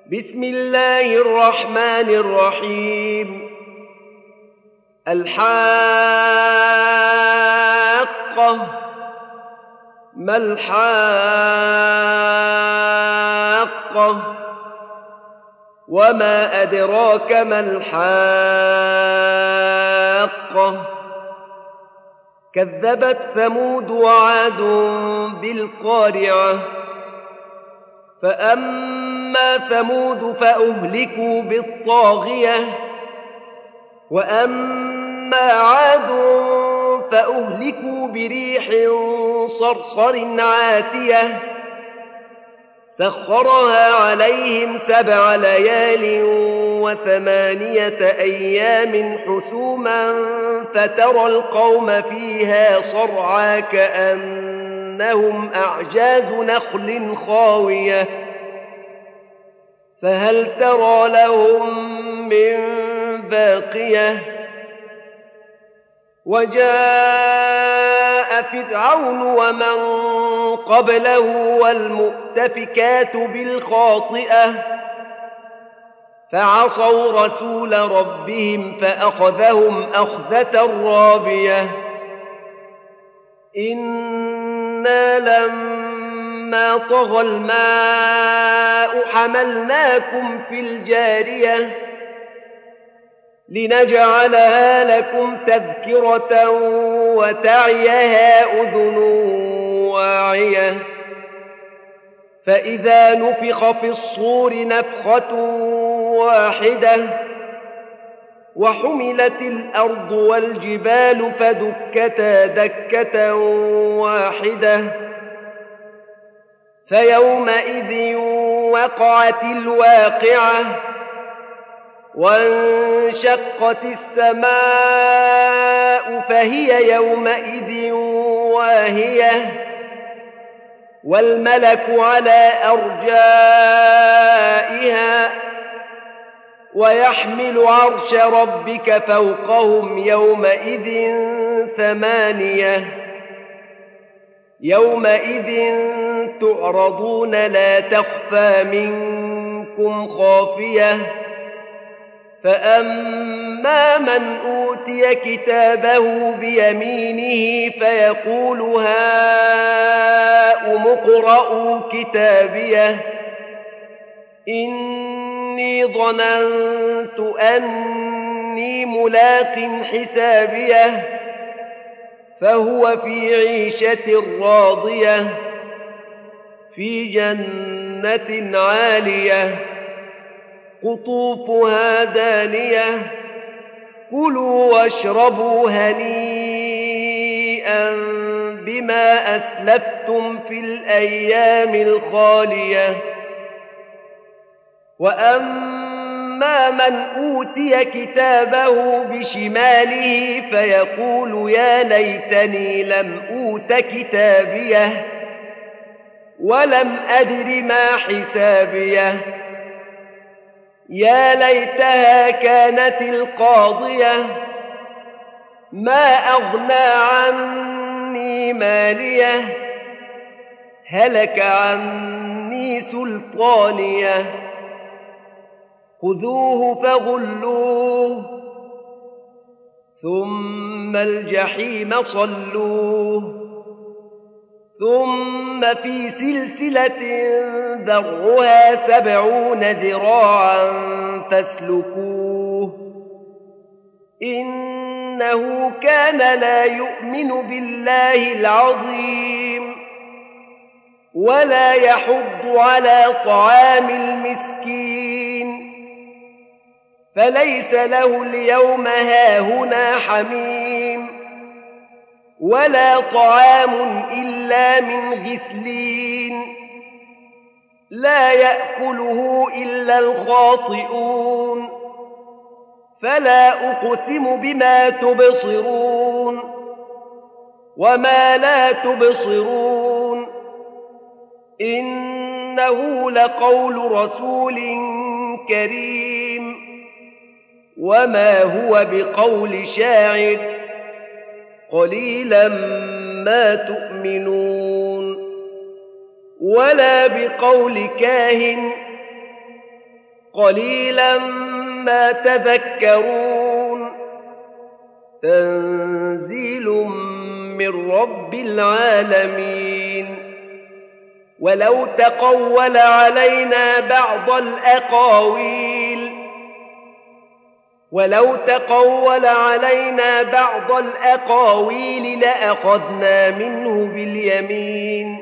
بسم الله الرحمن الرحيم. الحاقة. ما الحاقة؟ وما أدراك ما الحاقة؟ كذبت ثمود وعاد بالقارعة. فأما ثمود فأهلكوا بالطاغية، وأما عاد فأهلكوا بريح صرصر عاتية سخرها عليهم 7 ليال و8 أيام حسوما فترى القوم فيها صرعى كأنهم أعجاز نخل خاوية فهل ترى لهم من باقية. وجاء فرعون ومن قبله والمؤتفكات بالخاطئة فعصوا رسول ربهم فأخذهم أخذة رابية. إنا لما طغى الماء حملناكم في الجارية لنجعلها لكم تذكرة وتعيها أذن واعية. فإذا نفخ في الصور نفخة واحدة وحملت الأرض والجبال فدكتا دكة واحدة فيومئذ وقعت الواقعة وانشقت السماء فهي يومئذ واهية والملك على أرجائها ويحمل عرش ربك فوقهم يومئذ 8. يومئذ تعرضون لا تخفى منكم خافية. فأما من أوتي كتابه بيمينه فيقول هاؤم اقرءوا كتابيه إني ظننت أني ملاق حسابيه فهو في عيشة راضية في جنة عالية قطوفها دانية كلوا واشربوا هنيئا بما أسلفتم في الأيام الخالية. وأما من أوتي كتابه بشماله فيقول يا ليتني لم أوت كتابيه ولم أدر ما حسابيه يا ليتها كانت القاضية ما أغنى عني ماليه هلك عني سلطانيه خذوه فغلوه ثم الجحيم صلوه ثم في سلسلة ذرعها 70 ذراعا فاسلكوه إنه كان لا يؤمن بالله العظيم ولا يحض على طعام المسكين فليس له اليوم هاهنا حميم ولا طعام إلا من غسلين لا يأكله إلا الخاطئون فلا أقسم بما تبصرون وما لا تبصرون إنه لقول رسول كريم وما هو بقول شاعر قليلا ما تؤمنون ولا بقول كاهن قليلا ما تذكرون تنزيل من رب العالمين ولو تقول علينا بعض الأقاويل لأخذنا منه باليمين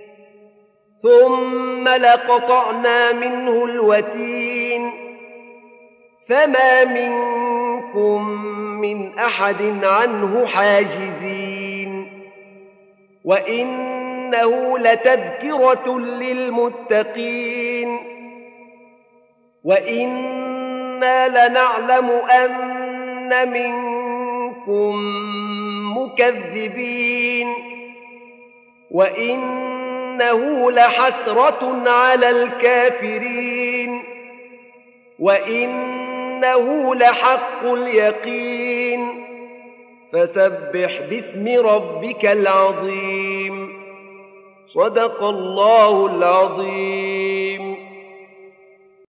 ثم لقطعنا منه الوتين فما منكم من أحد عنه حاجزين وإنه لتذكرة للمتقين وإنا لنعلم أن منكم مكذبين وإنه لحسرة على الكافرين وإنه لحق اليقين فسبح باسم ربك العظيم صدق الله العظيم.